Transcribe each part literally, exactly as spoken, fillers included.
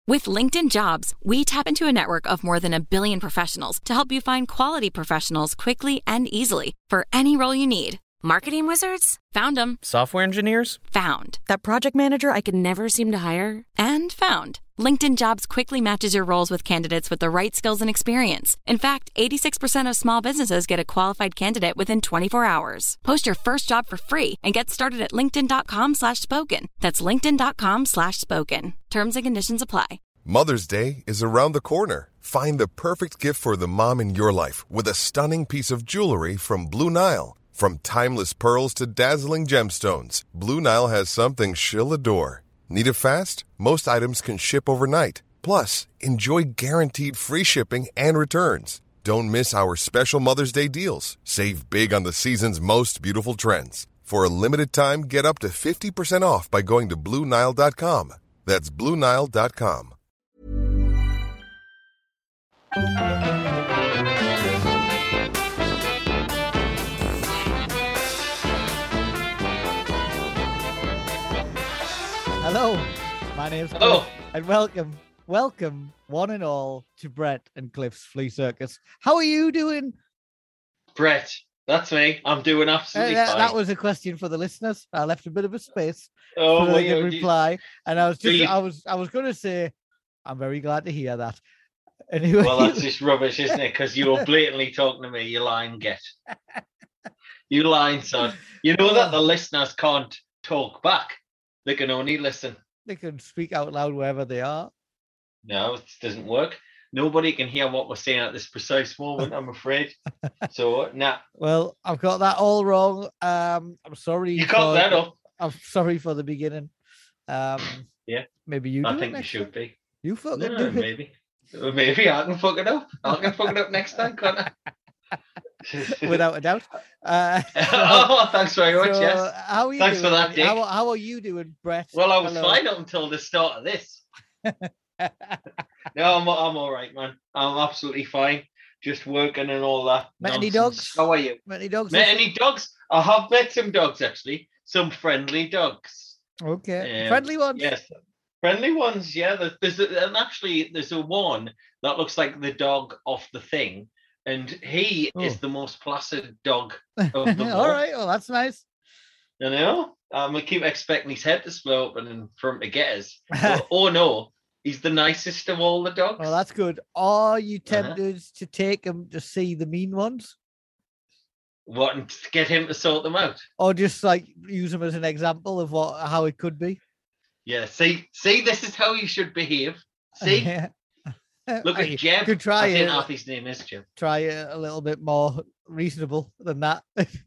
With LinkedIn Jobs, we tap into a network of more than a billion professionals to help you find quality professionals quickly and easily for any role you need. Marketing wizards? Found them. Software engineers? Found. That project manager I could never seem to hire? And found. LinkedIn Jobs quickly matches your roles with candidates with the right skills and experience. In fact, eighty-six percent of small businesses get a qualified candidate within twenty-four hours. Post your first job for free and get started at linkedin.com slash spoken. That's linkedin.com slash spoken. Terms and conditions apply. Mother's Day is around the corner. Find the perfect gift for the mom in your life with a stunning piece of jewelry from Blue Nile. From timeless pearls to dazzling gemstones, Blue Nile has something she'll adore. Need it fast? Most items can ship overnight. Plus, enjoy guaranteed free shipping and returns. Don't miss our special Mother's Day deals. Save big on the season's most beautiful trends. For a limited time, get up to fifty percent off by going to Blue Nile dot com. That's Blue Nile dot com. Hello, my name's Hello. Cliff, and welcome, welcome, one and all, to Brett and Cliff's Flea Circus. How are you doing? Brett, that's me. I'm doing Uh, absolutely that, fine. that was a question for the listeners. I left a bit of a space oh, for well, them you, to you- reply, and I was just, you- I was, I was going to say, I'm very glad to hear that. Anyway, well, that's just rubbish, isn't it? Because you were blatantly talking to me. You lying get. You lying son. You know that the listeners can't talk back. They can only listen. they can speak out loud wherever they are. No, it doesn't work. Nobody can hear what we're saying at this precise moment, I'm afraid. So, nah, Well, I've got that all wrong. Um, I'm sorry. you for- got that up. I'm sorry for the beginning. Um, Yeah, maybe you. Do I it think you next should time. be. You fucking No, do it. maybe. Maybe I can fuck it up. I can fuck it up next time, can't I? Without a doubt. Uh, oh, thanks very much. so Yes. How are you Thanks for doing? that, Dick. How, how are you doing, Brett? Well, I was Hello. fine up until the start of this. No, I'm I'm all right, man. I'm absolutely fine. Just working and all that. Met any nonsense. dogs? How are you? Any dogs? Met this any dogs? I have met some dogs actually. Some friendly dogs. week? Okay. Um, Friendly ones? Yes, friendly ones. Yeah, there's, there's a, and actually there's a one that looks like the dog off the Thing, and he Oh. is the most placid dog of them all. All right. Well, that's nice. You know, um, I keep expecting his head to split open and for him to get us. But, oh no, he's the nicest of all the dogs. Well, that's good. Are you Uh-huh. tempted to take him to see the mean ones? Wanting to get him to sort them out. Or just like use them as an example of what how it could be? Yeah, see, see, this is how you should behave. See, look I at Jeb. could try I think it. half his name is Jeb. Try it a little bit more reasonable than that.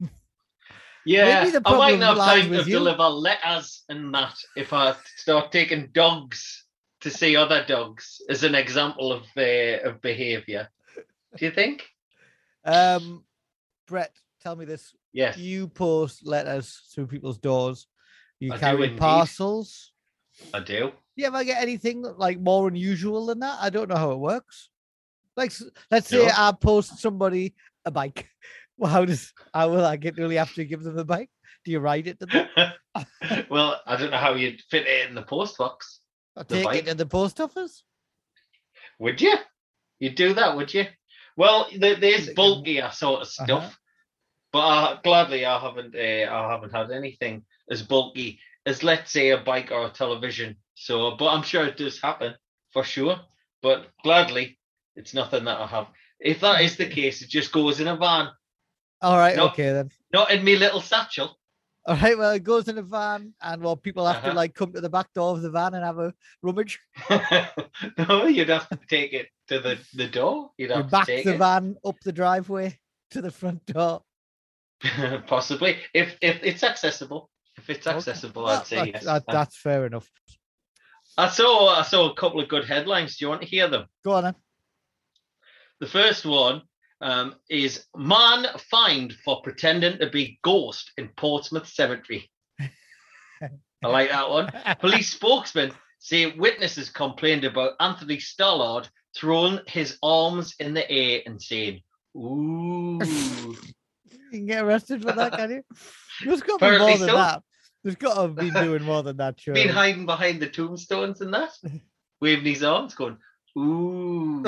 Yeah, Maybe the I might problem not have lies time to with you. deliver letters and that if I start taking dogs to see other dogs as an example of uh, of behaviour. Do you think? Um, Brett, tell me this. Yes. You post letters through people's doors. You I do carry indeed. parcels. I do. You ever get anything like more unusual than that? I don't know how it works. Like, s- let's say No. I post somebody a bike. Well, how does how will I get really have to give them the bike? Do you write it to them? Well, I don't know how you'd fit it in the post box. Or The take bike? it to the post office? Would you? You'd do that, would you? Well, there, there's Like, um, bulkier sort of stuff, Uh-huh. but uh, gladly I haven't. Uh, I haven't had anything as bulky as, let's say, a bike or a television. So, but I'm sure it does happen for sure. But gladly, it's nothing that I have. If that is the case, it just goes in a van, All right, No. okay then. not in me little satchel. All right, well, it goes in a van, and well, people have to Uh-huh. like come to the back door of the van and have a rummage. No, you'd have to take it to the, the door. You'd You have back to take the it. van up the driveway to the front door. Possibly, if if it's accessible. If it's Okay. accessible, Well, I'd say that- yes. that- that's fair enough. I saw I saw a couple of good headlines. Do you want to hear them? Go on then. The first one um, is man fined for pretending to be ghost in Portsmouth Cemetery. I like that one. Police spokesman say witnesses complained about Anthony Stallard throwing his arms in the air and saying, "Ooh." You can get arrested for that, can you? There's got to be Apparently more than so. that. There's got to have been doing more than that, sure. Been hiding behind the tombstones and that. waving his arms, going, ooh.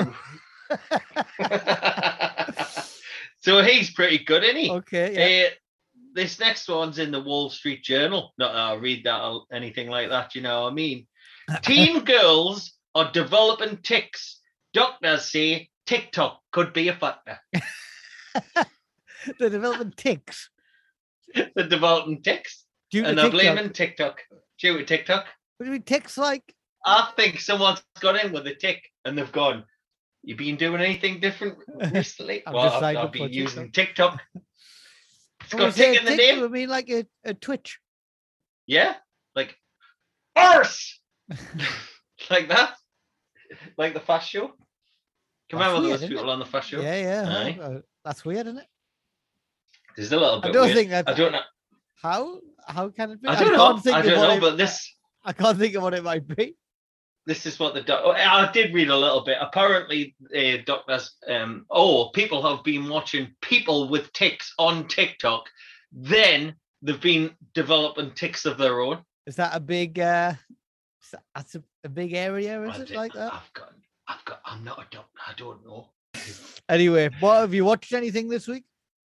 So he's pretty good, isn't he? Okay, yeah. Uh, this next one's in the Wall Street Journal. Not that I'll read that or anything like that, you know what I mean? Teen girls are developing tics. Doctors say TikTok could be a factor. They're developing tics. They're developing tics. Due to And they're TikTok. blaming TikTok. Due to TikTok. What do you mean tics like? I think someone's gone in with a tick and they've gone, you been doing anything different recently? I've well, just I've, signed I've up for been TikTok. using TikTok. It's When got we say tick in the tick, name. I mean like a, a twitch. Yeah, like arse, like that, like the Fast Show. Can That's remember weird, those isn't people it? on the Fast Show? Yeah, yeah. Aye. Uh, That's weird, isn't it? There's a little I bit. don't weird. think that's I don't know. how how can it be? I don't can't know. think I of don't what know. it- But this, I can't think of what it might be. this is what the doc. I did read a little bit. Apparently, uh, doctors, um, oh, people have been watching people with tics on TikTok. Then they've been developing tics of their own. Is that a big? uh is that- That's a, a big area, is I it did- like that? I've got. I've got. I'm not a doctor. I don't know. Anyway, what have you watched anything this week?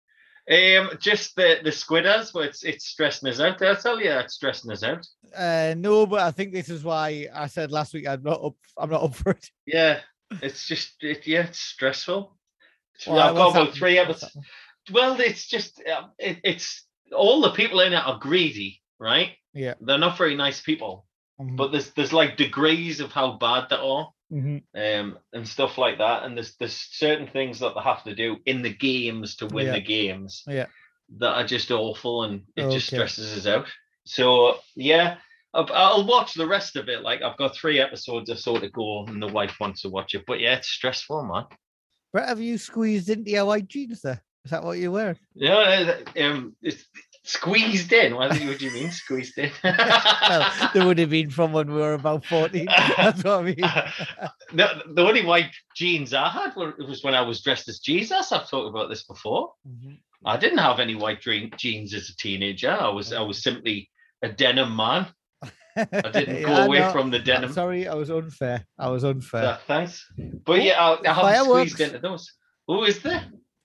Um, just the the squidders, but it's it's stressing us out. Did I tell you it's stressing us out? Uh no, but I think this is why I said last week I'm not up. I'm not up for it. Yeah, it's just it, yeah, it's stressful. Why? I've got What's about happened? three What's episodes. Well, it's just um, it, it's all the people in it are greedy, right? Yeah. They're not very nice people, happened? but there's there's like degrees of how bad they are, Mhm, um, and stuff like that. And there's there's certain things that they have to do in the games to win Yeah. the games. Yeah. That are just awful, and it just Okay. stresses us out. So yeah, I'll, I'll watch the rest of it. Like I've got three episodes or so to go, and the wife wants to watch it. But yeah, it's stressful, man. Brett, have you squeezed into your white jeans there? Is that what you're wearing? Yeah, um, it's squeezed in. What do you, what do you mean squeezed in? Well, they would have been from when we were about fourteen. That's what I mean. No, the only white jeans I had were, it was when I was dressed as Jesus. I've talked about this before. Mhm. I didn't have any white dream jeans as a teenager. I was I was simply a denim man. I didn't go Yeah, away no, from the I'm denim. sorry, I was unfair. I was unfair. So, thanks. But yeah, I, I haven't Fireworks. squeezed into those. Oh, is there?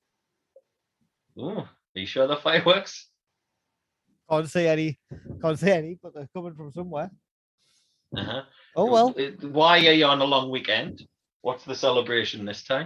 Oh, are you sure the fireworks? Can't say any. Can't say any, but they're coming from somewhere. Uh-huh. Oh well. Why are you on a long weekend? What's the celebration this time?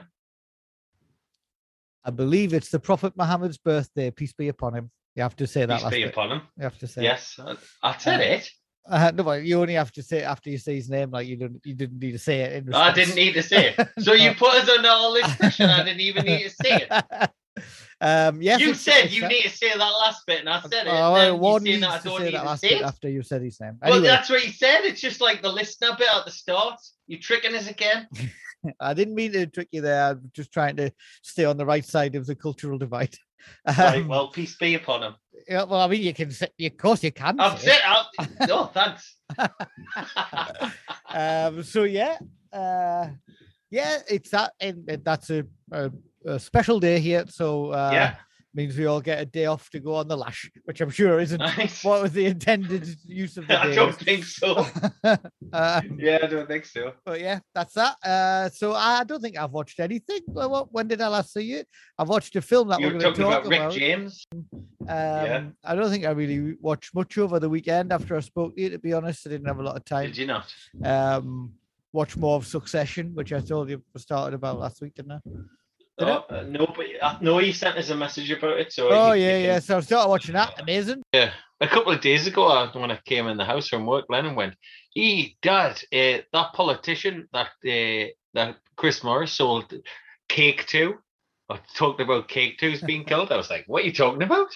I believe it's the Prophet Muhammad's birthday. Peace be upon him. You have to say that Peace last be bit. upon him. You have to say. Yes, I, I said Uh, it. Uh, no, but you only have to say it after you say his name. Like you didn't. You didn't need to say it. In I response. didn't need to say it. So you No. put us on all this pressure. I didn't even need to say it. um. Yes. You it's- said it's you that- need to say that last bit, and I said it. Oh, and then one you saying needs that I to don't say need that to last say bit it. after you said his name. Well, Anyway, that's what you said. It's just like the listener bit at the start. You tricking us again. I didn't mean to trick you there. I'm just trying to stay on the right side of the cultural divide. Right. Um, Well, peace be upon him. yeah, well, I mean, you can say, of course, you can. I've say said. I've, no, thanks. it. um. So yeah. Uh. Yeah. It's that, and and that's a, a, a special day here. So uh, Yeah. means we all get a day off to go on the lash, which I'm sure isn't Nice. what was the intended use of the I day. don't think so. um, Yeah, I don't think so. But yeah, that's that. Uh, so I don't think I've watched anything. Well, what, when did I last see it? I've watched a film that You we're were going to talking talk about Rick about. James. Um, I don't think I really watched much over the weekend after I spoke to you, to be honest. I didn't have a lot of time. Did you not? Um, watch more of Succession, which I told you we started about last week, didn't I? Did Oh, uh, no, but uh, no, you sent us a message about it. So Oh, you- you yeah, can- yeah. So I started watching that. Amazing. Yeah, a couple of days ago, I, when I came in the house from work, Lennon went, "Hey, Dad, uh, that politician that uh, that Chris Morris sold cake to, or talked about cake to's being killed." I was like, "What are you talking about?"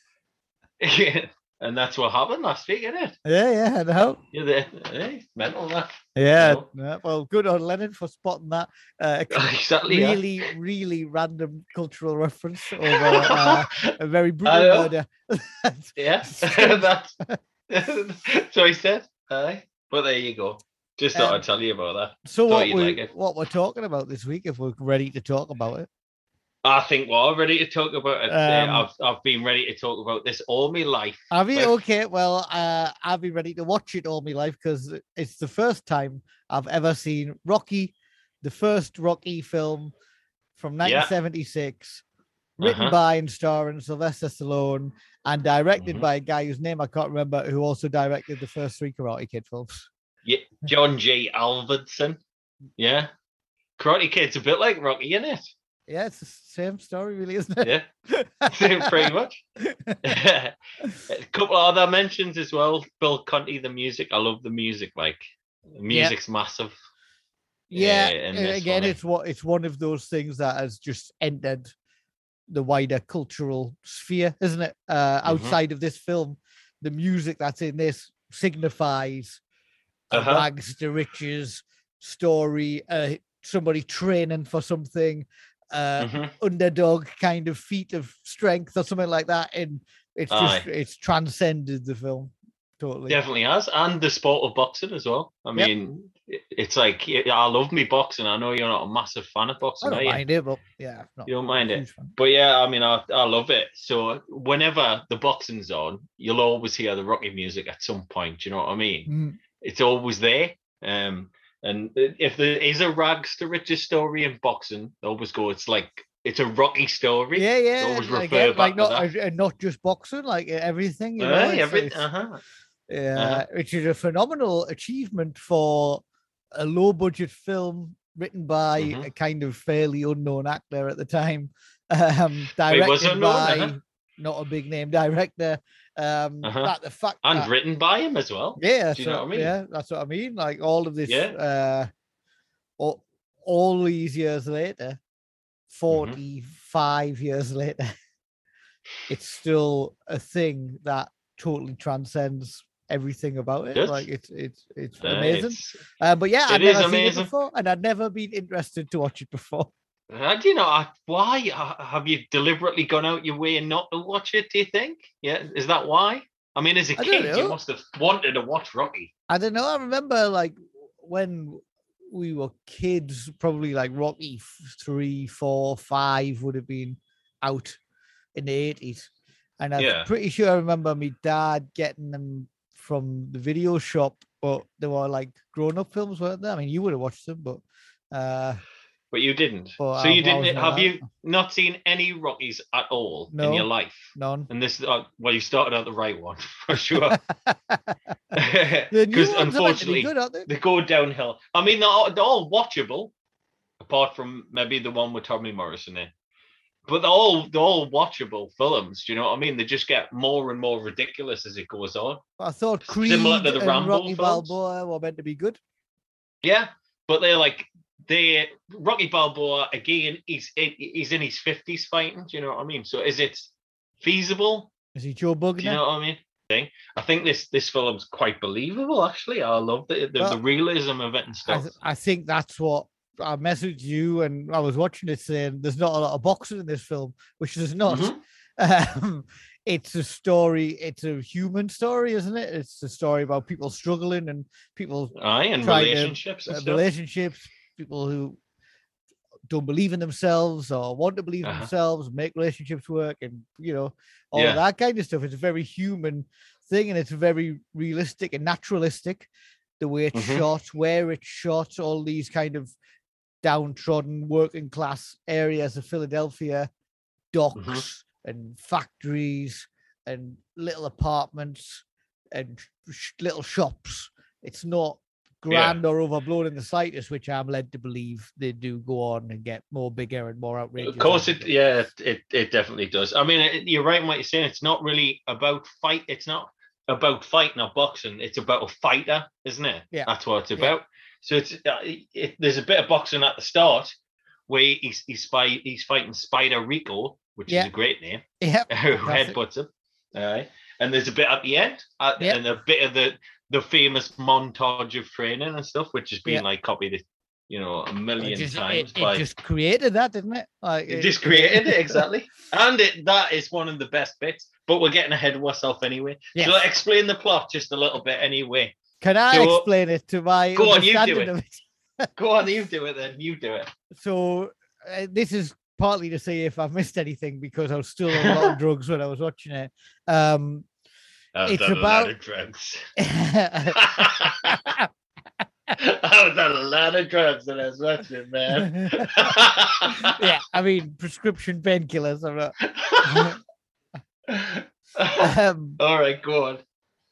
Yeah, and that's what happened last week, isn't it? Yeah, yeah, I know. Yeah, the, eh, mental that. Yeah, No. yeah, well, good on Lennon for spotting that. Uh, Exactly. yeah. really, really random cultural reference over uh, a very brutal know. murder. Yeah, that's so he said. Aye, but there you go. Just thought Um, I'd tell you about that. So Thought what you'd we like it. what we're talking about this week, if we're ready to talk about it. I think we're ready to talk about it. Uh, Um, I've I've been ready to talk about this all my life. Have you? But- Okay, well, uh, I'll be ready to watch it all my life because it's the first time I've ever seen Rocky, the first Rocky film from Yeah. nineteen seventy-six, written Uh-huh. by and starring Sylvester Stallone and directed Mhm. by a guy whose name I can't remember, who also directed the first three Karate Kid films. Yeah, John J. Alvarson. Yeah. Karate Kid's a bit like Rocky, isn't it? Yeah, it's the same story, really, isn't it? Yeah. Pretty much. A couple of other mentions as well. Bill Conti, the music. I love the music. Like, the music's massive. Yeah, uh, in uh, this again, one, eh? it's what it's one of those things that has just entered the wider cultural sphere, isn't it? Uh, Mhm. outside of this film, the music that's in this signifies a Uh-huh. rags to riches story, uh, somebody training for something, uh, Mhm. underdog kind of feat of strength or something like that, and it's just Aye. it's transcended the film totally. Definitely has. And the sport of boxing as well. I Yep. mean, it- it's like, yeah, I love me boxing. I know you're not a massive fan of I boxing, don't are you? mind it, but yeah, not You don't mind a it? huge fan. But yeah, I mean, I, I love it. So whenever the boxing's on, you'll always hear the Rocky music at some point. You know what I mean? Mm. It's always there. Um, and if there is a rags to riches story in boxing, they always go, it's like, it's a Rocky story. Yeah, They yeah. always and refer again, back like to not that. uh, not just boxing, like uh, everything. You know, Aye, it's- every- it's- uh-huh. Yeah, Uh-huh. which is a phenomenal achievement for a low budget film written by Mhm. a kind of fairly unknown actor at the time, um, He was directed unknown, by uh-huh. not a big name director. Um, Uh-huh. that the fact And that, written by him as well. yeah, Do you so, know what I mean? yeah, that's what I mean. Like all of this, Yeah. uh, all, all these years later, Mm-hmm. forty-five years later, it's still a thing that totally transcends everything about it. Yes. Like it's it's it's Uh, amazing. it's- Uh, but yeah, I'd it is never seen it amazing. before, and I'd never been interested to watch it before. Uh, do you know I- why? Uh, Have you deliberately gone out your way not to watch it? Do you think? Yeah, is that why? I mean, as a I don't kid, you know. must have wanted to watch Rocky. I don't know. I remember like when we were kids, probably like Rocky f- three, four, five would have been out in the eighties, and I'm Yeah. pretty sure I remember my dad getting them from the video shop, but they were like grown-up films, weren't they? I mean, you would have watched them, but uh, But you didn't. But so you I've always didn't. known Have that. you not seen any Rockies at all in No. your life? none. And this, uh, well, you started out the right one for sure. The new Because ones are meant to be unfortunately, good, aren't they? they go downhill. I mean, they're all, they're all watchable, apart from maybe the one with Tommy Morrison in. But they're all they're all watchable films. Do you know what I mean? They just get more and more ridiculous as it goes on. I thought Creed Similar to the and Rambo Rocky films. Balboa were meant to be good. Yeah, but they're like they Rocky Balboa again. He's he's in his fifties fighting. Do you know what I mean? So is it feasible? Is he Joe Do you Bugner? know what I mean? Thing. I think this this film's quite believable. Actually, I love the the, Well, the realism of it and I, stuff. th- I think that's what I messaged you, and I was watching it saying there's not a lot of boxing in this film, which there's not. Mhm. Um, it's a story, it's a human story, isn't it? It's a story about people struggling and people Aye, and trying to- relationships and uh, stuff. relationships, people who don't believe in themselves or want to believe in Uh-huh. themselves, make relationships work, and you know, all Yeah. of that kind of stuff. It's a very human thing, and it's very realistic and naturalistic. The way it's Mhm. shot, where it's shot, all these kind of downtrodden working class areas of Philadelphia, docks Mm-hmm. and factories and little apartments and sh- little shops. It's not grand or overblown in the slightest, which I'm led to believe they do go on and get more bigger and more outrageous. Of course, as it they go. yeah, it it definitely does. I mean, it, you're right in what you're saying. It's not really about fight. It's not about fighting or boxing. It's about a fighter, isn't it? Yeah. That's what it's Yeah. about. So it's uh, it, it- there's a bit of boxing at the start where he's he's, spy, he's fighting Spider Rico, which Yeah. is a great name. Yep. Who Classic. headbutts him. Aye. And there's a bit at the end, uh, Yep. and a bit of the the famous montage of training and stuff, which has been Yeah. like copied, you know, a It million just, times it, by. it just created that, didn't it? Like It just created it exactly, and it that is one of the best bits. But we're getting ahead of ourselves anyway. Yes. So explain the plot just a little bit anyway. Can I So- explain it to my Go on, you do understanding it. of it? Go on, you do it then. You do it. So uh, this is partly to see if I've missed anything because I was still on a lot of drugs when I was watching it. Um, I've it's done about a lot of drugs. I've done a lot of drugs when I was watching, man. Yeah, I mean prescription painkillers. I'm not. um, All right, go on.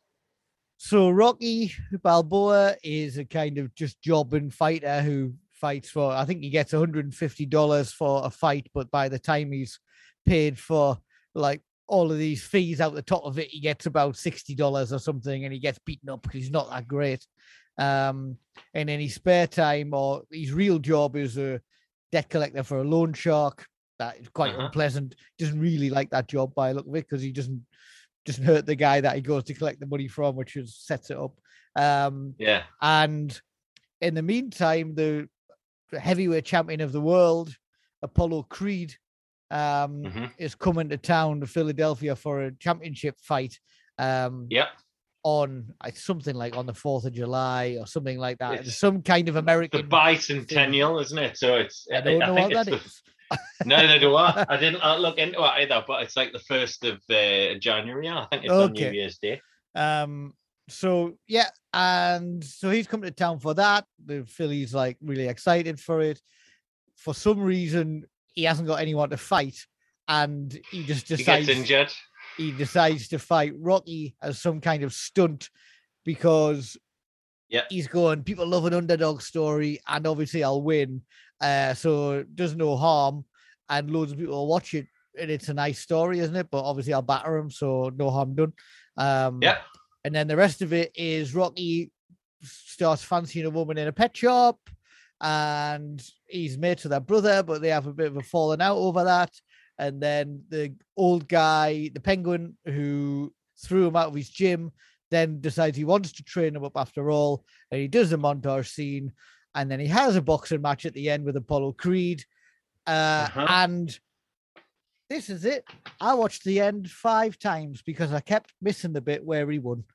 So Rocky Balboa is a kind of just jobbing fighter who fights for, I think he gets one hundred fifty dollars for a fight, but by the time he's paid for like all of these fees out the top of it, he gets about sixty dollars or something, and he gets beaten up because he's not that great. Um, and in his spare time, or his real job is a debt collector for a loan shark. That is quite Uh-huh. unpleasant. Doesn't really like that job by the look of it because he doesn't doesn't hurt the guy that he goes to collect the money from, which is sets it up. Um, Yeah. and in the meantime, the heavyweight champion of the world, Apollo Creed, um, Mm-hmm. is coming to town to Philadelphia for a championship fight. Um, Yep. on uh, something like on the fourth of July or something like that. It's It's some kind of The American. bicentennial, isn't it? So it's. I don't know think what it's that the, is. Neither do I. I didn't uh, look into it either, but it's like the first of uh, January. I think it's on New Okay. Year's Day. Um, so yeah, and so he's come to town for that. The Philly's like really excited for it. For some reason, he hasn't got anyone to fight, and he just He decides gets injured. he decides to fight Rocky as some kind of stunt because Yeah. he's going, people love an underdog story, and obviously I'll win. Uh, so it does no harm, and loads of people will watch it, and it's a nice story, isn't it? But obviously I'll batter him, so no harm done. Um, Yeah. And then the rest of it is Rocky starts fancying a woman in a pet shop, and he's mates with her brother, but they have a bit of a falling out over that. And then the old guy, the penguin, who threw him out of his gym, then decides he wants to train him up after all. And he does the montage scene. And then he has a boxing match at the end with Apollo Creed. Uh, Uh-huh. And this is it. I watched the end five times because I kept missing the bit where he won.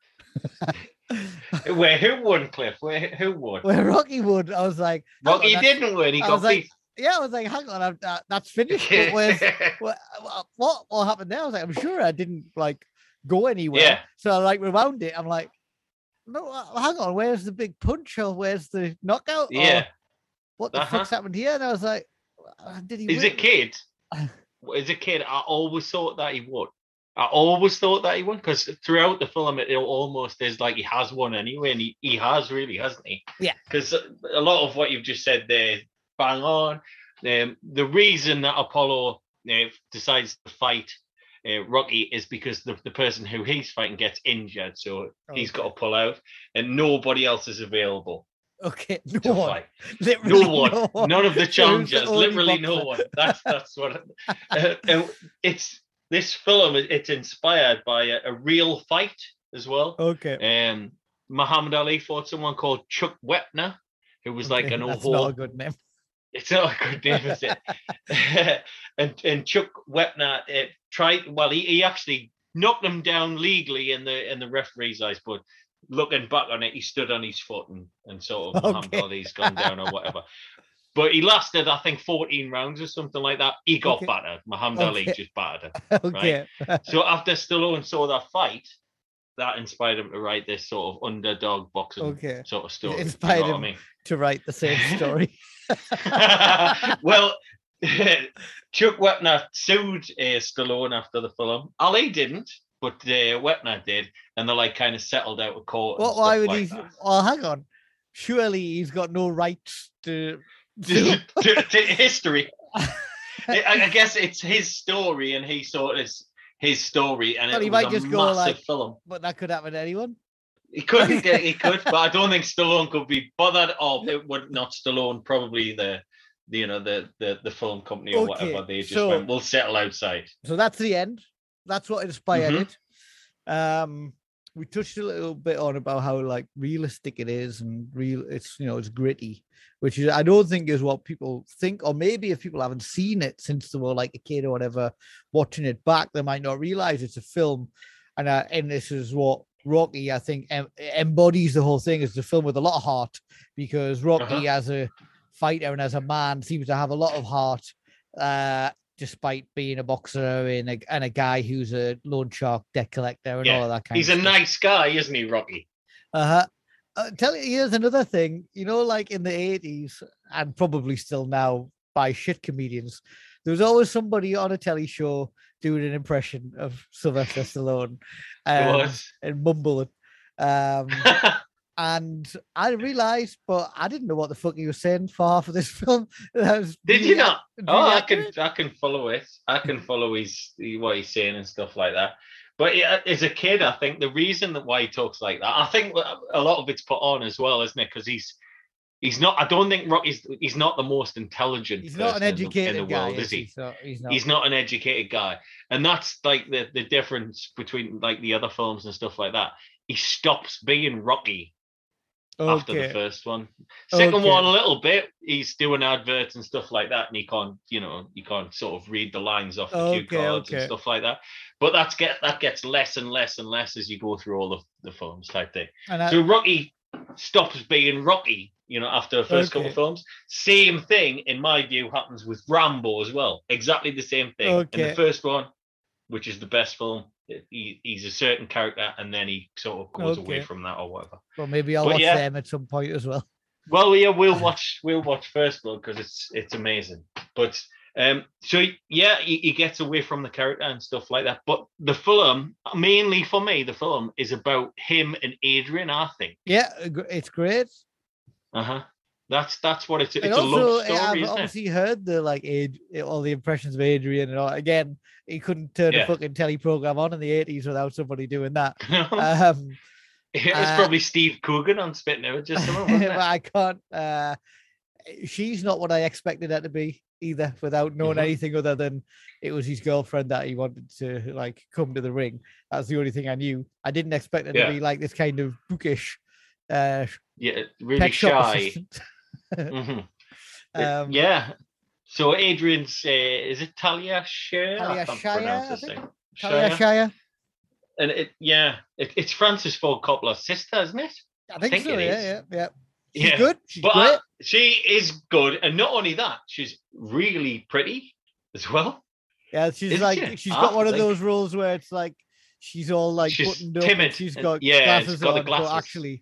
Where who won, Cliff? Where who won? Where Rocky won, I was like, hang Rocky on, that's- didn't win. He I got was like, beat. yeah, I was like, hang on, I'm, uh, that's finished. But where's, what, what what happened there? I was like, I'm sure I didn't like go anywhere. Yeah. So I like rewound it. I'm like, no, uh, hang on, where's the big punch or where's the knockout? Or Yeah. what the Uh-huh. fuck's happened here? And I was like, uh, did he? As a win? kid, as a kid, I always thought that he won. I always thought that he won because throughout the film, it almost is like he has won anyway, and he, he has really, hasn't he? Yeah. Because a lot of what you've just said there, bang on. Um, the reason that Apollo uh, decides to fight uh, Rocky is because the, the person who he's fighting gets injured, so he's Okay. got to pull out, and nobody else is available Okay, to no one. fight. Literally No one, none of the Who's the challengers, only literally no boxer? one. That's that's what. Uh, and it's this film. It's inspired by a, a real fight as well. Okay. Um, Muhammad Ali fought someone called Chuck Wepner, who was like Okay, an old that's not a whore. good name. It's not a good name, is it? and and Chuck Wepner uh, tried. Well, he, he actually knocked him down legally in the in the referee's eyes, but looking back on it, he stood on his foot and, and sort of Muhammad Okay. Ali's gone down or whatever. But he lasted, I think, fourteen rounds or something like that. He got Okay. battered. Muhammad Ali Okay. just battered him. Okay. So after Stallone saw that fight, that inspired him to write this sort of underdog boxing Okay. sort of story. It You inspired know what I him. mean? To write the same story. Well, Chuck Wepner sued uh, Stallone after the film. Ali didn't, but uh, Wepner did, and they like kind of settled out of court. and What? Why stuff would like he? that. Well, hang on. Surely he's got no rights to. to, to, to history? I, I guess it's his story, and he sort of his story, and But it he was might a just go massive like- film. But that could happen to anyone. He could, he, he could, but I don't think Stallone could be bothered. Or it would not Stallone, probably the, the you know, the the the film company or Okay, whatever. They just so- went, "We'll settle outside." So that's the end. That's what inspired Mhm. it. Um, we touched a little bit on about how like realistic it is and real. It's you know it's gritty, which is I don't think is what people think, or maybe if people haven't seen it since they were like a kid or whatever, watching it back, they might not realize it's a film. And uh, and this is what Rocky, I think, em- embodies the whole thing. It's a film with a lot of heart because Rocky, Uh-huh. as a fighter and as a man, seems to have a lot of heart. uh, despite being a boxer and a, and a guy who's a loan shark debt collector and Yeah. all of that kind He's of a stuff. nice guy, isn't he, Rocky? Uh-huh. Uh, tell you, here's another thing. You know, like in the eighties, and probably still now by shit comedians, there was always somebody on a telly show doing an impression of Sylvester Stallone There um, was. and mumbling. Um, and I realized, but I didn't know what the fuck he was saying for half of this film. That was Did really you not? ac- Oh, really I can accurate. I can follow it. I can follow his what he's saying and stuff like that. But yeah, as a kid, I think the reason that why he talks like that, I think a lot of it's put on as well, isn't it? Because he's he's not. I don't think Rocky's he's not the most intelligent. He's not an person in the- educated in the guy, world, is is he? He's not. He's not. He's not an educated guy, and that's like the the difference between like the other films and stuff like that. He stops being Rocky after the Okay. first one. Second Okay. one, a little bit. He's doing adverts and stuff like that, and he can't, you know, you can't sort of read the lines off the Okay, cue cards and okay. stuff like that. But that's get that gets less and less and less as you go through all of the films type thing. And I, So Rocky stops being Rocky, you know, after the first couple Okay. of films. Same thing, in my view, happens with Rambo as well. Exactly the same thing. In Okay. the first one, which is the best film, he, he's a certain character, and then he sort of goes away Okay. from that or whatever. well, maybe I'll But watch yeah. them at some point as well. Well, yeah, we'll watch. We'll watch First Blood because it's it's amazing. But um, so yeah, he, he gets away from the character and stuff like that. But the film, mainly for me, the film is about him and Adrian. I think. Yeah, it's great. Uh huh. That's that's what it's. It's And a also, love story, I've isn't it? obviously heard the like Ad, all the impressions of Adrian and all. Again, he couldn't turn Yeah. a fucking telly program on in the eighties without somebody doing that. Um, it was uh, probably Steve Coogan on Spitting Images. Just but I can't. Uh, she's not what I expected her to be either, without knowing Mhm. anything other than it was his girlfriend that he wanted to like come to the ring. That's the only thing I knew. I didn't expect her Yeah. to be like this kind of bookish uh, Yeah, really pet shop shy. assistant. Mhm. Um, Yeah. So Adrian's uh, is it Talia Shire? Talia I can't Shire, pronounce I his think. name. Talia Shire? Shire. And it, yeah, it, it's Francis Ford Coppola's sister, isn't it? I think, think so. it Yeah, is. yeah, yeah. She's Yeah. good. She's But great. uh, she is good, and not only that, she's really pretty as well. Yeah, she's Isn't like she? she's I got one of think- those roles where it's like she's all like She's buttoned up. and timid She's and- got yeah, she's glasses got the on, glasses. but actually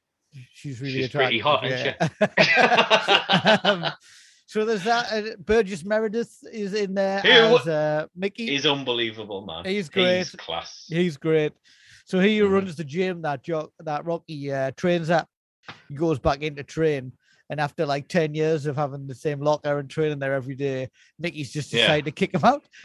she's really She's pretty attractive. hot, yeah. isn't um, so there's that. Uh, Burgess Meredith is in there Who as uh, Mickey. He's unbelievable, man. He's great. He's class. He's great. So he Mhm. runs the gym that jo- that Rocky uh, trains at. He goes back into train, and after like ten years of having the same locker and training there every day, Mickey's just Yeah. decided to kick him out.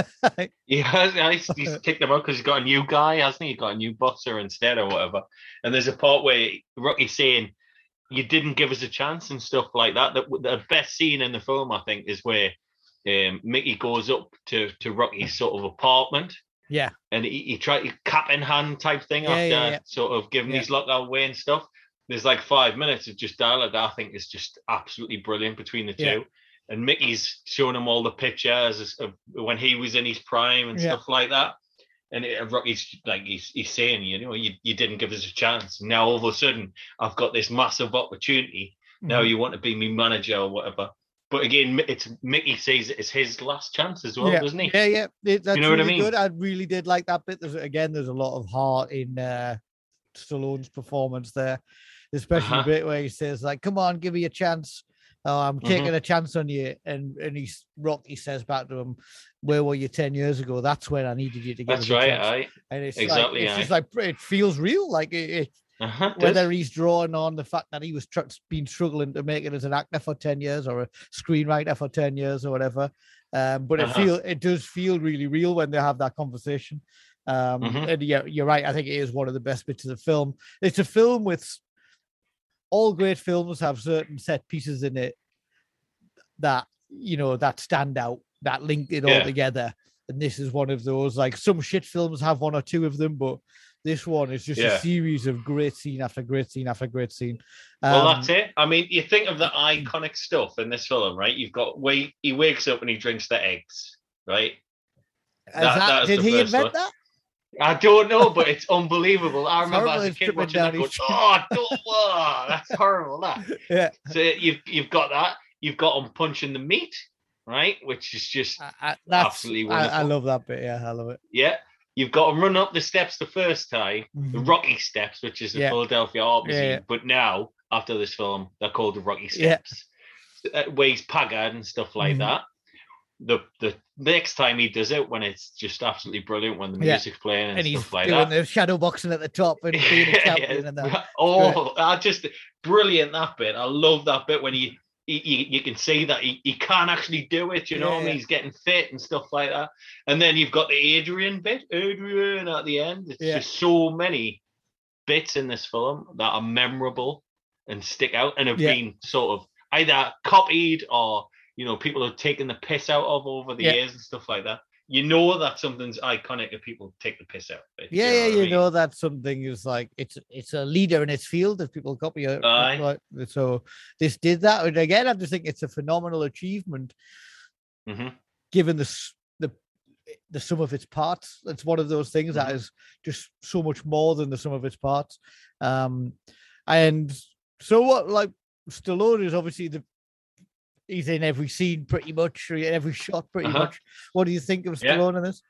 He has, he's, he's kicked him out because he's got a new guy, hasn't he? He's got a new boxer instead or whatever. And there's a part where Rocky's saying, you didn't give us a chance and stuff like that. The, the best scene in the film, I think, is where um, Mickey goes up to, to Rocky's sort of apartment Yeah, and he, he tried cap in hand type thing Yeah, after yeah, yeah. sort of giving Yeah. his lockout away and stuff. There's like five minutes of just dialogue that I think is just absolutely brilliant between the two. Yeah. And Mickey's showing him all the pictures of when he was in his prime and Yeah. stuff like that. And it, Rocky's like he's, he's saying, you know, you, you didn't give us a chance. And now all of a sudden, I've got this massive opportunity. Now Mhm. you want to be my manager or whatever. But again, it's Mickey says it's his last chance as well, yeah. doesn't he? Yeah, yeah. It- that's know what I really mean? good. I really did like that bit. There's again, there's a lot of heart in uh, Stallone's performance there, especially Uh-huh. the bit where he says, "Like, come on, give me a chance. Oh, I'm Mhm. taking a chance on you." And and he's Rocky says back to him, "Where were you ten years ago? That's when I needed you to give That's us a right. chance." Aye. And it's exactly, like it's aye. just like it feels real. Like it, it Uh-huh, it whether does. he's drawing on the fact that he was tr- been struggling to make it as an actor for ten years or a screenwriter for ten years or whatever. Um, but it Uh-huh. feel it does feel really real when they have that conversation. Um, Mhm. And yeah, you're right. I think it is one of the best bits of the film. It's a film with all great films have certain set pieces in it that you know that stand out, that link it all Yeah. together. And this is one of those. Like some shit films have one or two of them, but this one is just Yeah. a series of great scene after great scene after great scene. Well, Um, that's it. I mean, you think of the iconic stuff in this film, right? You've got wait, he wakes up and he drinks the eggs, right? is that- that- that is did the he first invent one. that? I don't know, but it's unbelievable. I It's remember horrible as a if kid tripping watching that, down going, his- "Oh, don't, whoa, that's horrible." That. Yeah, So you've you've got that. You've got him punching the meat, right? Which is just I, I, that's, absolutely I, wonderful. I love that bit. Yeah, I love it. Yeah. You've got to run up the steps the first time, Mhm. the Rocky Steps, which is the Yeah. Philadelphia art museum. Yeah, yeah. But now, after this film, they're called the Rocky Yeah. Steps. Uh, where he's Paggard and stuff like Mhm. that. The the next time he does it, when it's just absolutely brilliant, when the Yeah. music's playing and, And he's stuff like doing that. the shadow boxing at the top and being a champion and that. Oh, I just brilliant that bit. I love that bit when he, he, he you can see that he, he can't actually do it. You know Yeah, what I mean? yeah. He's getting fit and stuff like that. And then you've got the Adrian bit, Adrian at the end. It's Yeah. just so many bits in this film that are memorable and stick out and have Yeah. been sort of either copied or, you know, people have taken the piss out of over the Yeah. years and stuff like that. You know that something's iconic if people take the piss out of it. Yeah, you know yeah, what I you mean? know that something is like it's it's a leader in its field if people copy it. Aye. Like, so this did that, and again, I just think it's a phenomenal achievement Mhm. given the s- the the sum of its parts. It's one of those things that Mhm. is just so much more than the sum of its parts. Um, and so what, like Stallone is obviously the he's in every scene pretty much, or in every shot pretty Uh-huh. much. What do you think of Yeah. Stallone in this?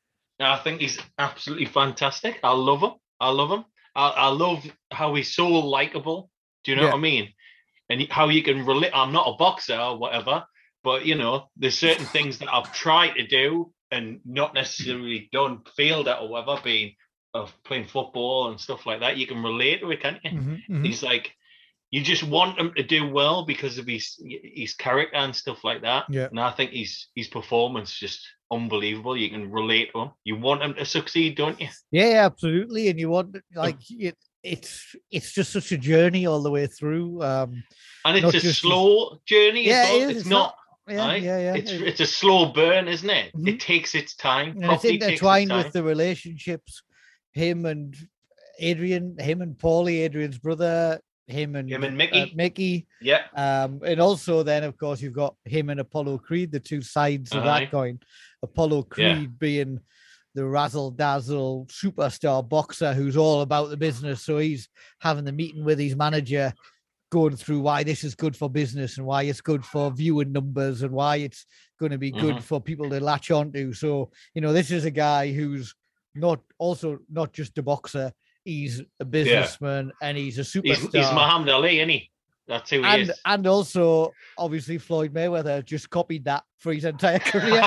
I think he's absolutely fantastic. I love him. I love him. I, I love how he's so likable. Do you know Yeah. what I mean? And how you can relate. I'm not a boxer or whatever, but you know, there's certain things that I've tried to do and not necessarily done, failed at or whatever, being of playing football and stuff like that. You can relate to it, can't you? Mhm, mhm. He's like, you just want him to do well because of his his character and stuff like that. Yeah. And I think his his performance just unbelievable. You can relate to him. You want him to succeed, don't you? Yeah, yeah, absolutely. And you want like it, it's it's just such a journey all the way through. Um, And it's Not a just- slow journey. yeah, as well. it is. It's, It's not. yeah, right? yeah, yeah. It's It- it's a slow burn, isn't it? Mhm. It takes its time. and it's properly takes its intertwined time. with the relationships, him and Adrian, him and Paulie, Adrian's brother, him and Him and uh, Mickey. Mickey. Yeah. Um, and also then of course you've got him and Apollo Creed, the two sides of Aye. that coin. Apollo Yeah. Creed being the razzle dazzle superstar boxer who's all about the business. So he's having the meeting with his manager, going through why this is good for business and why it's good for viewing numbers and why it's going to be good Mhm. for people to latch onto. So, you know, this is a guy who's not also not just a boxer, he's a businessman and he's a He's, superstar. he's Muhammad Ali, isn't he? That's who he and is. and also obviously Floyd Mayweather just copied that for his entire career.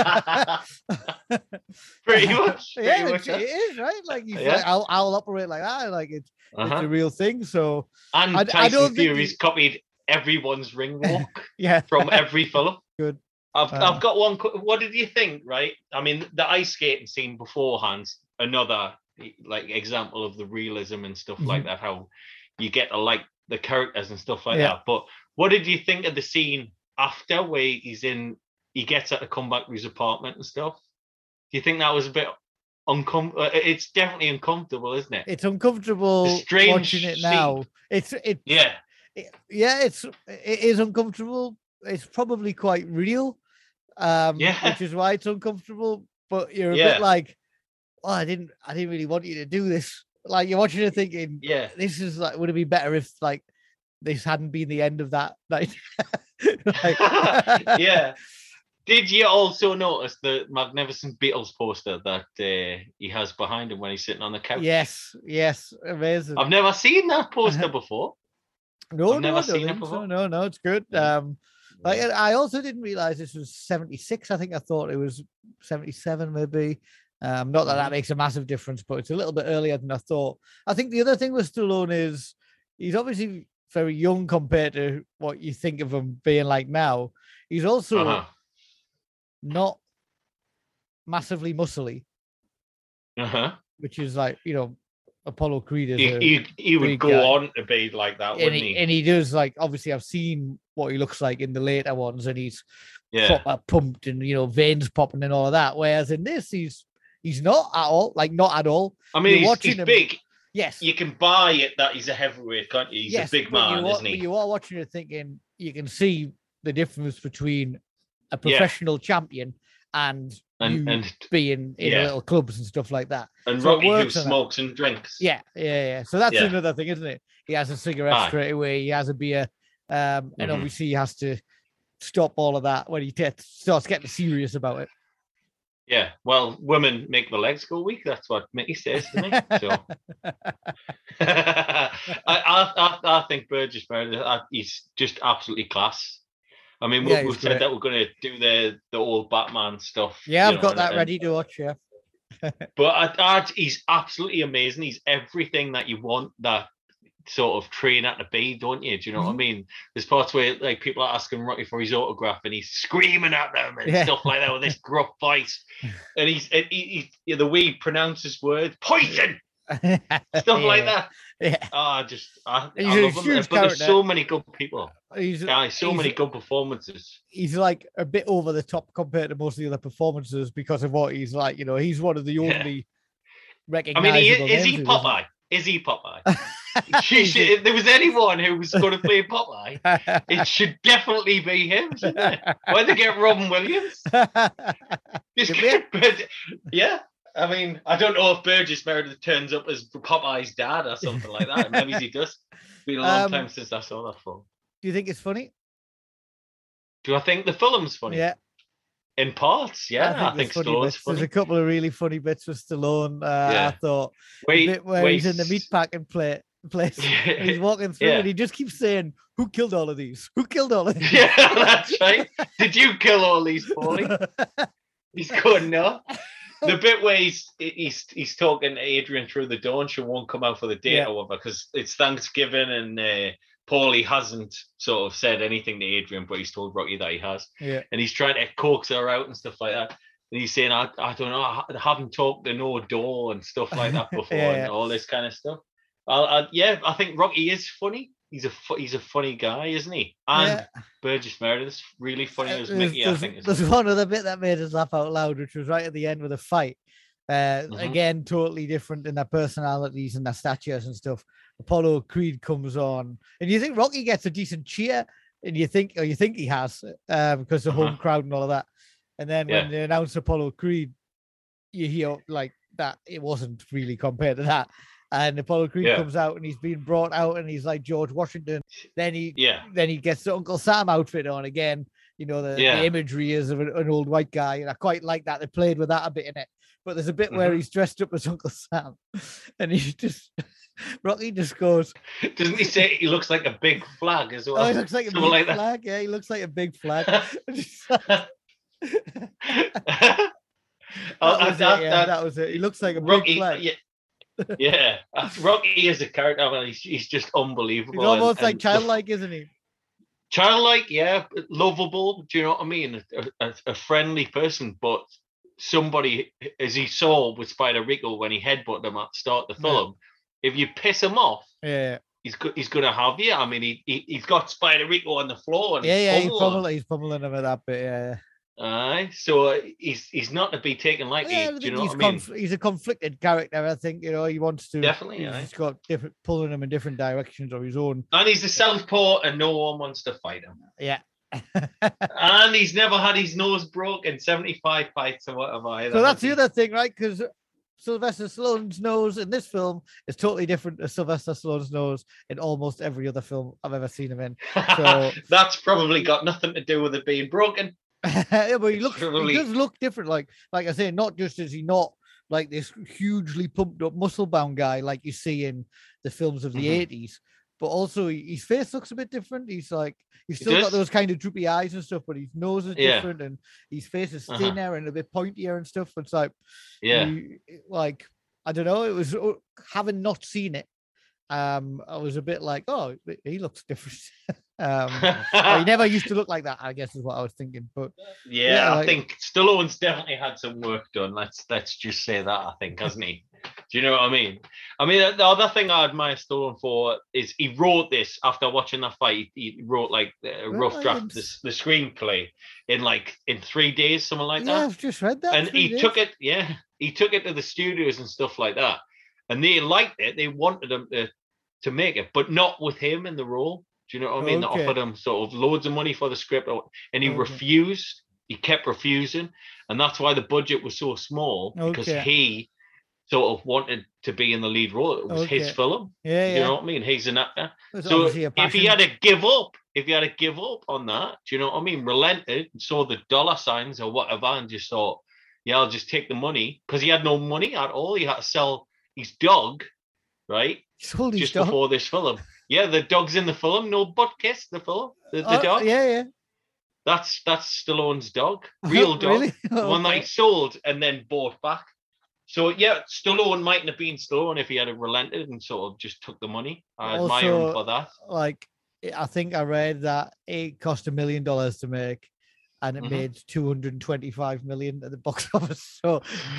Pretty much. Pretty yeah, much, it, it is right. Like he's Yeah. like, I'll I'll operate like that. Like it's uh-huh. it's a real thing. So And I- I Tyson don't think Fury's he- copied everyone's ring walk yeah, from every film. Good. I've Um, I've got one. qu- What did you think? Right. I mean, the ice skating scene beforehand, another like example of the realism and stuff like that. How you get to like the characters and stuff like Yeah. that. But what did you think of the scene after where he's in? He gets her to come back to his apartment and stuff. Do you think that was a bit uncomfortable? It's definitely uncomfortable, isn't it? it's uncomfortable A strange watching it now. It's it, Yeah. it yeah, it's it is uncomfortable. It's probably quite real. Um Yeah. which is why it's uncomfortable. But you're a Yeah. bit like, oh, I didn't I didn't really want you to do this. Like you're watching it thinking, Yeah. this is like, would it be better if like this hadn't been the end of that night? Like- Yeah. Did you also notice the magnificent Beatles poster that uh, he has behind him when he's sitting on the couch? Yes, yes, amazing. I've never seen that poster before. no, I've no, never I don't seen it think so. before. No, no, it's good. Yeah. Um, like I also didn't realize this was seventy-six. I think I thought it was seventy-seven, maybe. Um, not that that Mhm. makes a massive difference, but it's a little bit earlier than I thought. I think the other thing with Stallone is he's obviously very young compared to what you think of him being like now. He's also Uh-huh. not massively muscly, Uh-huh. which is like, you know, Apollo Creed is He, a, he, he would big go guy. on to be like that, and wouldn't he, he? and he does like, obviously I've seen what he looks like in the later ones and he's Yeah. proper pumped and, you know, veins popping and all of that. Whereas in this, he's he's not at all, like not at all. I mean, you're he's, watching he's him- big. Yes. You can buy it that he's a heavyweight, can't you? He's yes, a big but you man, are, isn't he? but you are watching it thinking you can see the difference between a Yeah. professional champion and, And you and being in yeah. little clubs and stuff like that. and So it Rocky who works on that. smokes and drinks. Yeah, yeah, yeah. So that's Yeah. another thing, isn't it? He has a cigarette Aye. straight away. He has a beer, um, and Mhm. obviously he has to stop all of that when he t- starts getting serious about it. Yeah, well, women make the legs go weak. That's what Mickey says to me. So I, I, I, I think Burgess Meredith, he's just absolutely class. I mean, Yeah, we, we he's said great. that we're going to do the the old Batman stuff. Yeah, you I've know, got that and, ready to watch. Yeah, but I, I, he's absolutely amazing. He's everything that you want that sort of trainer to be, don't you? Do you know Mhm. what I mean? There's parts where like people are asking Rocky for his autograph, and he's screaming at them and Yeah. stuff like that with this gruff voice, and he's and he, he, the way he pronounces words, poison, stuff Yeah. like that. Yeah, Ah, just I, He's I a love him. huge But there's character. so many good people. he's Guys, so he's, many good performances. he's like a bit over the top compared to most of the other performances because of what he's like. You know, he's one of the Yeah. only I recognizable. mean, he, is names he in it, Popeye? Is he Popeye? isn't She he? should- if there was anyone who was going to play Popeye, it should definitely be him, shouldn't it? Why'd they get Robin Williams? Just, Should but, yeah, I mean, I don't know if Burgess Meredith turns up as Popeye's dad or something like that. Maybe he does. It's been a long Um, time since I saw that film. Do you think it's funny? Do I think the film's funny? Yeah, In parts, yeah. I think, there's funny Stallone's bits. There's funny. a couple of really funny bits with Stallone. Uh, Yeah. I thought Wait, the bit where wait. he's in the meatpacking play, place. He's walking through Yeah. and he just keeps saying, "Who killed all of these? Who killed all of these?" Yeah, that's right. Did you kill all these, Paulie? He's going, no. The bit where he's he's he's talking to Adrian through the door and she won't come out for the date Yeah. or whatever because it's Thanksgiving and uh, Paulie hasn't sort of said anything to Adrian, but he's told Rocky that he has. Yeah. And he's trying to coax her out and stuff like that. And he's saying, I, I don't know, I haven't talked to no door and stuff like that before Yeah, yeah. and all this kind of stuff. I, I, yeah, I think Rocky is funny. He's a fu- he's a funny guy, isn't he? And Yeah. Burgess Meredith's really funny as There's, Mickey, I there's- think. As there's well. one other bit that made us laugh out loud, which was right at the end with a fight. Uh, Mhm. Again, totally different in their personalities and their statures and stuff. Apollo Creed comes on, and you think Rocky gets a decent cheer, and you think, or you think he has, um, because the Uh-huh. home crowd and all of that. And then when Yeah. they announce Apollo Creed, you hear like that it wasn't really compared to that. And Apollo Creed Yeah. comes out and he's being brought out and he's like George Washington. Then he Yeah. then he gets the Uncle Sam outfit on again. You know, the, Yeah. the imagery is of an, an old white guy, and I quite like that. They played with that a bit in it. But there's a bit where Mhm. he's dressed up as Uncle Sam, and he just Rocky just goes, Doesn't he say he looks like a big flag as well? "Oh, he looks like a big Something like that. flag." Yeah, he looks like a big flag. that, Oh, was that- it, yeah, that- that was it. He looks like a big Rocky, flag. yeah, yeah. Uh, Rocky is a character. I mean, he's, he's just unbelievable. He's almost and- like and the- childlike, isn't he? childlike, yeah, lovable. Do you know what I mean? A, a, a friendly person, but somebody, as he saw with Spider Rico when he headbutted him at the start of the Yeah. film, if you piss him off, Yeah, he's go, he's going to have you. I mean, he, he he's got Spider Rico on the floor and yeah, he's yeah. He's pummeling him. pummeling, he's pummeling him at that bit. Yeah, Aye, so uh, he's he's not to be taken lightly. yeah. I do you think know he's, what I mean? conf- he's a conflicted character. I think you know he wants to. Definitely, He's aye. just got different pulling him in different directions of his own. And he's a southpaw, and no one wants to fight him. Yeah. And he's never had his nose broken seventy-five fights or whatever. Either, So that's has the he? other thing, right? Because Sylvester Stallone's nose in this film is totally different to Sylvester Stallone's nose in almost every other film I've ever seen him in. So- That's probably got nothing to do with it being broken. Yeah, but he looks, Surely- he does look different. Like, like I say, not just is he not like this hugely pumped up, muscle bound guy like you see in the films of the Mhm. eighties, but also he- his face looks a bit different. He's like, he's He still got does. those kind of droopy eyes and stuff, but his nose is Yeah. different and his face is Uh-huh. thinner and a bit pointier and stuff. It's like, Yeah. you- like I don't know. It was uh, having not seen it. Um, I was a bit like, oh, he looks different. um, well, he never used to look like that, I guess, is what I was thinking. But Yeah, Yeah, I like- think Stallone's definitely had some work done. Let's let's just say that, I think, hasn't he? Do you know what I mean? I mean, the other thing I admire Stallone for is he wrote this after watching that fight. He wrote like a rough Right. draft, the, the screenplay in like in three days, something like yeah, that. I've just read that. And three he days. took it, yeah, he took it to the studios and stuff like that. And they liked it. They wanted him to, to make it, but not with him in the role. Do you know what I mean? Okay. They offered him sort of loads of money for the script, and he Okay. refused. He kept refusing, and that's why the budget was so small, because Okay. he sort of wanted to be in the lead role. It was his Okay. film. Yeah, You yeah. know what I mean? He's an actor. There's So obviously a if he passion. had to give up if he had to give up on that, do you know what I mean? Relented, saw the dollar signs or whatever, and just thought, yeah, I'll just take the money, because he had no money at all. He had to sell his dog, right? He sold his Just dog. before this film. Yeah, the dog's in the film. No butt kiss, the film. The, the Oh, dog. Yeah, yeah. That's that's Stallone's dog. Real dog. Really? The one that he Okay. sold and then bought back. So yeah, Stallone mightn't have been Stallone if he had relented and sort of just took the money. I admire him Also, for that. Like, I think I read that it cost a million dollars to make, and it Mhm. made two hundred twenty-five million at the box office. So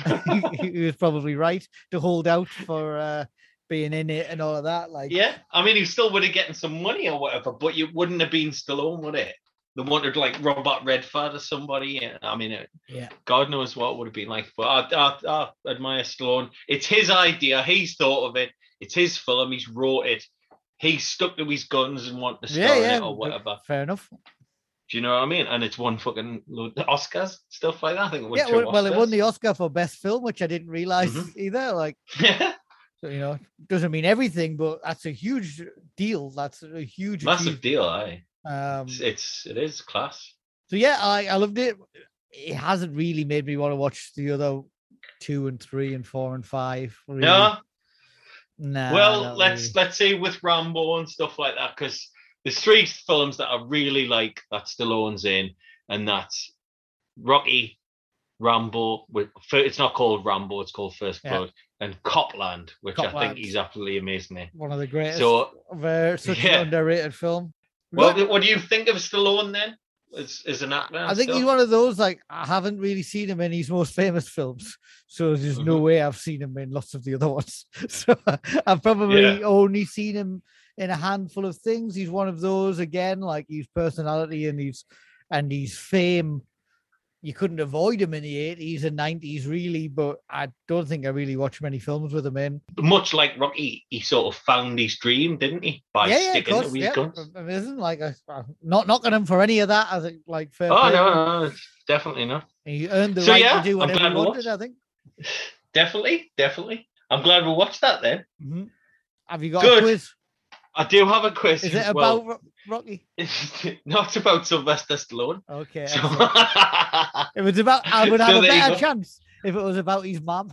he, he was probably right to hold out for uh, being in it and all of that. Like, Yeah, I mean, he still would have getting some money or whatever, but you wouldn't have been Stallone, would it? The one to like Robert Redford or somebody. Yeah, I mean, it, yeah. God knows what it would have been like. But I, I, I admire Stallone. It's his idea. He's thought of it. It's his film. He's wrote it. He's stuck to his guns and wanted to star Yeah, in yeah. it or whatever. Fair enough. Do you know what I mean? And it's won fucking load Oscars, stuff like that. I think it won Yeah, two well, well, it won Oscars. the Oscar for best film, which I didn't realize Mhm. either. Like, so, you know, doesn't mean everything, but that's a huge deal. That's a huge Massive achievement. deal, aye. Um, It's, it's it is class. so yeah, I, I loved it. It hasn't really made me want to watch the other two and three and four and five. Really. No, Nah, well, not let's really. let's say with Rambo and stuff like that, because there's three films that I really like that Stallone's in, and that's Rocky, Rambo. With it's not called Rambo, it's called First Yeah. Blood, and Copland, which I Copland. think he's absolutely amazing in. One of the greatest So, of uh, such yeah. an underrated film. Well, Look, what do you think of Stallone then? As, as an actor? and I think he's stuff? one of those, like, I haven't really seen him in his most famous films. So there's no Mhm. way I've seen him in lots of the other ones. So I've probably Yeah. only seen him in a handful of things. He's one of those, again, like his personality and his and his fame. You couldn't avoid him in the eighties and nineties, really, but I don't think I really watched many films with him in. Much like Rocky, he sort of found his dream, didn't he? By yeah, yeah, of sticking course. to his Yeah. guns. Amazing. Like, I, I'm not knocking him for any of that. I think, like, fair Oh play to no, him. no, no, definitely not. He earned the So, right yeah, to do I'm whatever glad he we wanted, watched. I think. Definitely, definitely. I'm glad we watched that then. Mhm. Have you got Good. a quiz? I do have a quiz. Is it as about well. Ro- Rocky? Not about Sylvester Stallone. Okay. So- excellent. If it was about, I would So have a there you better go. chance if it was about his mum.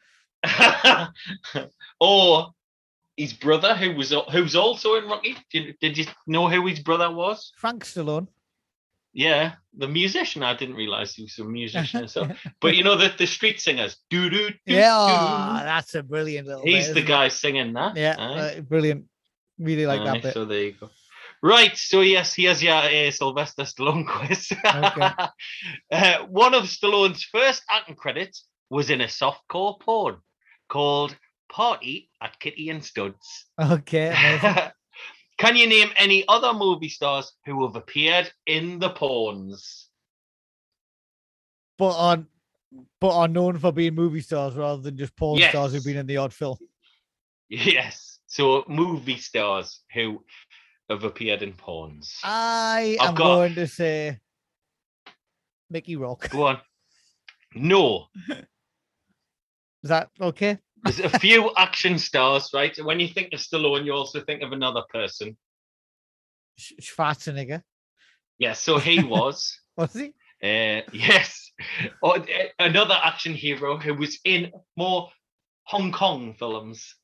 Or his brother, who was who's also in Rocky. Did you, did you know who his brother was? Frank Stallone. Yeah, the musician. I didn't realize he was a musician. So, but you know the the street singers. Do do do. Yeah, oh, that's a brilliant little. He's bit, the isn't guy singing that. it? Yeah, aye. uh, brilliant. Really like Aye, that bit. So there you go. Right. So yes, here's your uh, Sylvester Stallone quiz. Okay. uh, one of Stallone's first acting credits was in a softcore porn called "Party at Kitty and Studs." Okay. amazing. Can you name any other movie stars who have appeared in the porns? but on, but are known for being movie stars rather than just porn Yes. stars who've been in the odd film. Yes. So movie stars who have appeared in porns. I I've am got- going to say Mickey Rourke. Go on. No. Is that okay? There's a few action stars, right? When you think of Stallone, you also think of another person. Sch- Schwarzenegger. Yeah, so he was. Was he? uh, yes. Or, uh, another action hero who was in more Hong Kong films.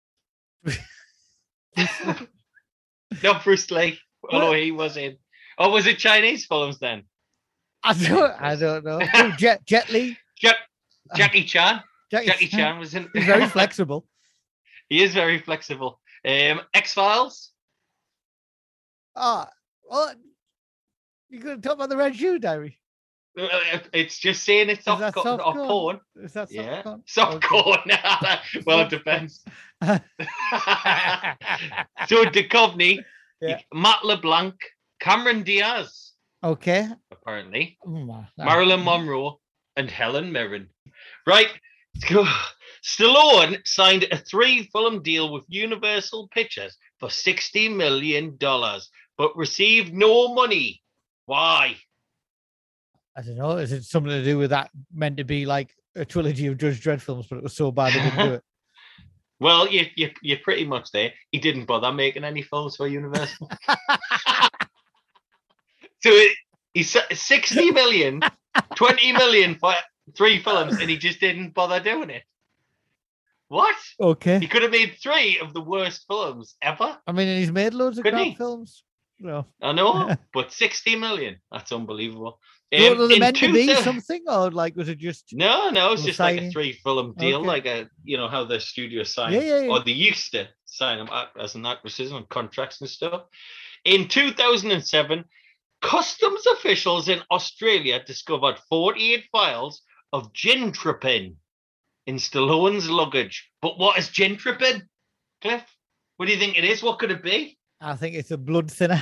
Not Bruce Lee, although he was in. Or was it Chinese films then? I don't. I don't know. Oh, Jet Jet Li. Jack, Jackie Chan. Jackie, Jackie Chan was in. He's very flexible. He is very flexible. Um, X Files. Ah, well, you going to talk about the Red Shoe Diary? It's just saying it's Is off, that co- soft off corn? porn. Is that Yeah, soft soft corn? corn. Well, it depends. Okay. So Duchovny, Yeah. Matt LeBlanc, Cameron Diaz, Okay. apparently, Mm, ah. Marilyn Monroe, and Helen Mirren. Right. Stallone signed a three-film deal with Universal Pictures for sixty million dollars, but received no money. Why? I don't know. Is it something to do with that meant to be like a trilogy of Judge Dredd films, but it was so bad they didn't do it? Well, you, you, you're pretty much there. He didn't bother making any films for Universal. So it, he's sixty million, twenty million for three films, and he just didn't bother doing it. What? Okay. He could have made three of the worst films ever. I mean, he's made loads of Couldn't crap he? films. No. I know, but sixty million. That's unbelievable. So Um, was it in meant to two be thou- something, or like was it just? No, no, it's Well, just like a signing. three film deal, Okay. like a you know how the studio sign, Yeah, yeah, yeah. or they used to sign them act- as an actresses on contracts and stuff. In two thousand seven, customs officials in Australia discovered forty-eight vials of gintropin in Stallone's luggage. But what is gintropin, Cliff? What do you think it is? What could it be? I think it's a blood thinner.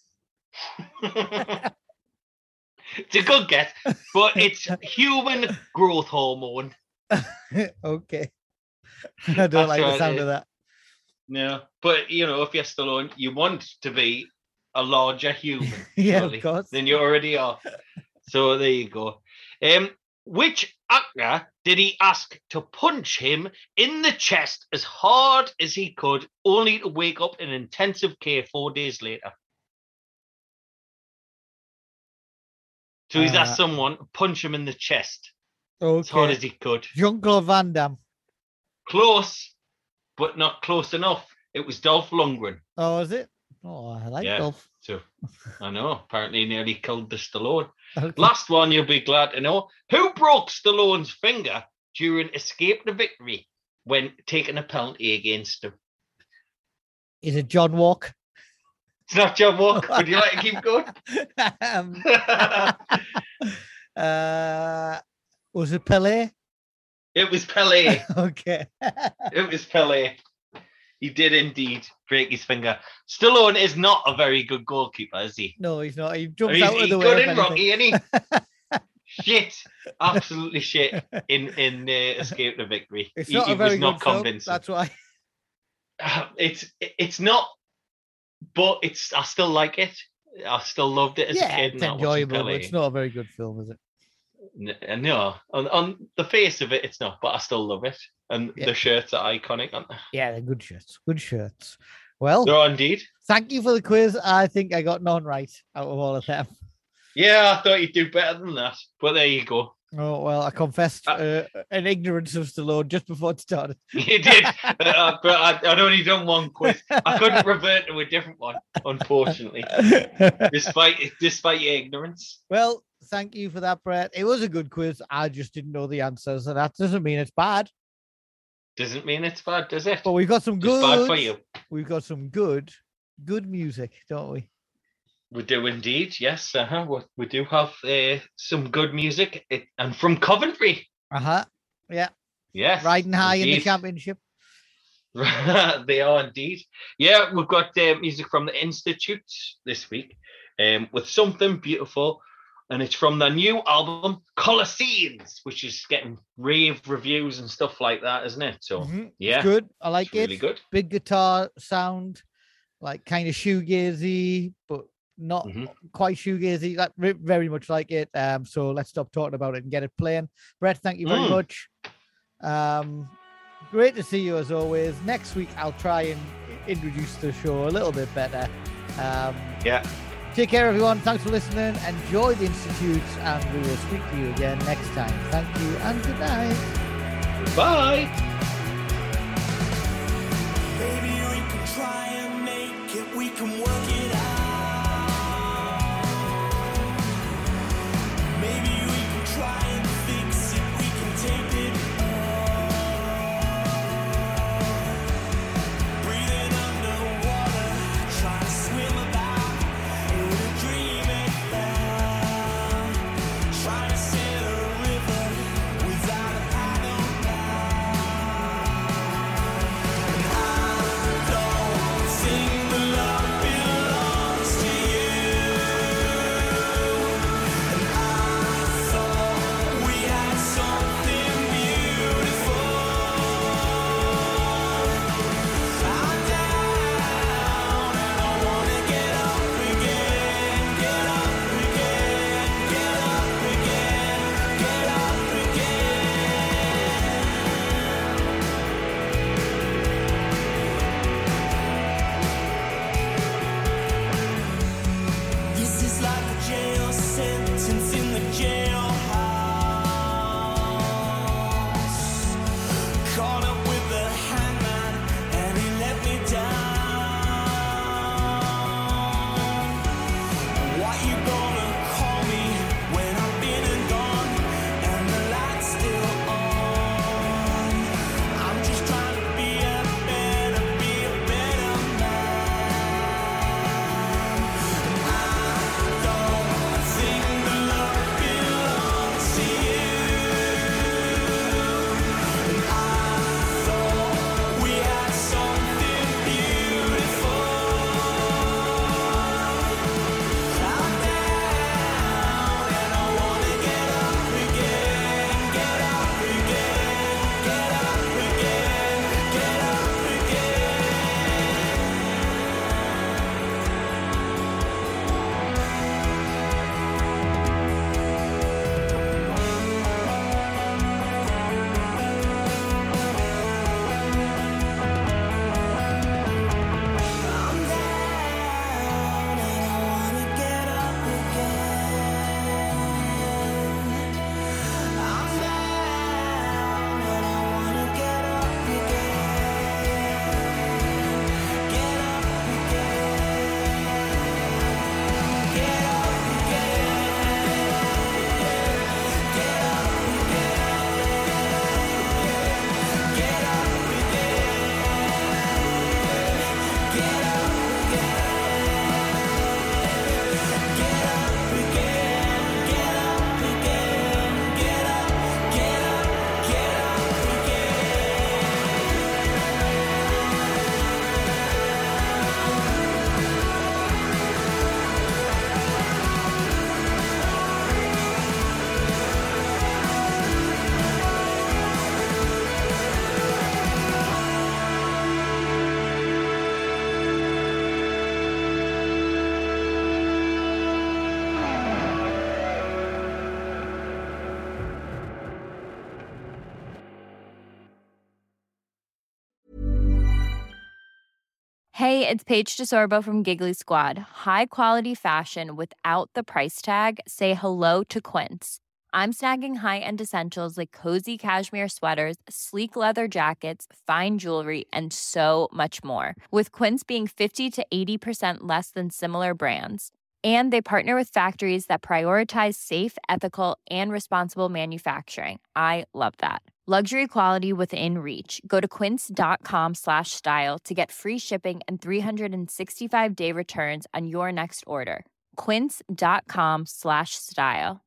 It's a good guess, but it's human growth hormone. Okay. I don't That's like the right, sound it- of that. No, but you know, if you're Stallone, you want to be a larger human, Yeah, surely, of course. than you already are. So there you go. Um, which actor did he ask to punch him in the chest as hard as he could, only to wake up in intensive care four days later? So he's Uh, asked someone to punch him in the chest as hard Okay. as he could. Jean-Claude Van Damme. Close, but not close enough. It was Dolph Lundgren. Oh, is it? Oh, I like Yeah. Dolph. So I know, apparently he nearly killed the Stallone. Okay. Last one, you'll be glad to know. Who broke Stallone's finger during Escape to Victory when taking a penalty against him? Is it John Walk? It's not John Walker. Would you like to keep going? um, uh, was it Pelé? It was Pelé. Okay. It was Pelé. He did indeed break his finger. Stallone is not a very good goalkeeper, is he? No, he's not. He jumps He's, out of he's the way. good if in anything. Rocky, isn't he? Shit. Absolutely shit in, in uh, Escape to Victory. It's he not he a very was not good film, convincing. that's why. It's it's not, but it's I still like it. I still loved it as Yeah, a kid. it's and I watched enjoyable, but Pelé. it's not a very good film, is it? N- No, on, on the face of it, it's not, but I still love it. And Yeah. the shirts are iconic, aren't they? Yeah, they're good shirts. Good shirts. Well, They are indeed. thank you for the quiz. I think I got none right out of all of them. Yeah, I thought you'd do better than that, but there you go. Oh, well, I confessed uh, an ignorance of Stallone just before it started. You did, uh, but I, I'd only done one quiz. I couldn't revert to a different one, unfortunately, despite despite your ignorance. Well, thank you for that, Brett. It was a good quiz. I just didn't know the answers, and that doesn't mean it's bad. Doesn't mean it's bad, does it? But we've got some Just good. bad for you. We've got some good, good music, don't we? We do indeed, yes. Uh-huh. We, we do have uh, some good music, it, and from Coventry. Uh huh. Yeah, Yes, riding high in the indeed. championship. They are indeed. Yeah, we've got uh, music from the Institute this week, um, with Something Beautiful, and it's from their new album Colosseums, which is getting rave reviews and stuff like that, isn't it? So Mhm. yeah, Good. I like it's really it. good. Big guitar sound, like kind of shoegazy, but not Mhm. quite shoegazy. That re- very much like it. Um, so let's stop talking about it and get it playing. Brett, thank you very Mm. much. Um, great to see you as always. Next week I'll try and introduce the show a little bit better. Um, Yeah. take care, everyone. Thanks for listening. Enjoy the Institute, and we will speak to you again next time. Thank you and good night. Bye. Maybe we can try and make it, we can work it out. Maybe we can try and fix it, we can take it all. Breathing underwater, trying to swim about in a dream it found. Trying to sail a river without a paddle now. And I don't think the love belongs. Hey, it's Paige DeSorbo from Giggly Squad. High quality fashion without the price tag. Say hello to Quince. I'm snagging high-end essentials like cozy cashmere sweaters, sleek leather jackets, fine jewelry, and so much more. With Quince being fifty to eighty percent less than similar brands. And they partner with factories that prioritize safe, ethical, and responsible manufacturing. I love that. Luxury quality within reach. Go to quince.com slash style to get free shipping and three sixty-five day returns on your next order. Quince.com slash style.